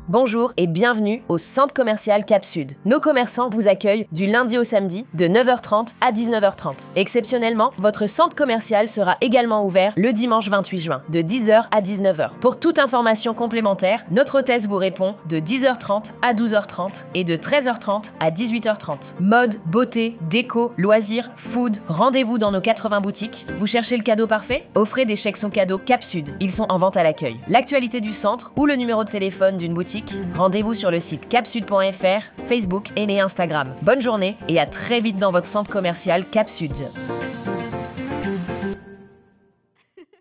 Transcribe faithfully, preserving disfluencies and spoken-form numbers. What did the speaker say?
Bonjour et bienvenue au centre commercial Cap Sud. Nos commerçants vous accueillent du lundi au samedi de neuf heures trente à dix-neuf heures trente. Exceptionnellement, votre centre commercial sera également ouvert le dimanche vingt-huit juin de dix heures à dix-neuf heures. Pour toute information complémentaire, notre hôtesse vous répond de dix heures trente à douze heures trente et de treize heures trente à dix-huit heures trente. Mode, beauté, déco, loisirs, food, rendez-vous dans nos quatre-vingts boutiques. Vous cherchez le cadeau parfait? Offrez des chèques son cadeau Cap Sud. Ils sont en vente à l'accueil. L'actualité du centre ou le numéro de téléphone d'une boutique? Rendez-vous sur le site cap sud point f r, Facebook et les Instagram. Bonne journée et à très vite dans votre centre commercial Cap Sud.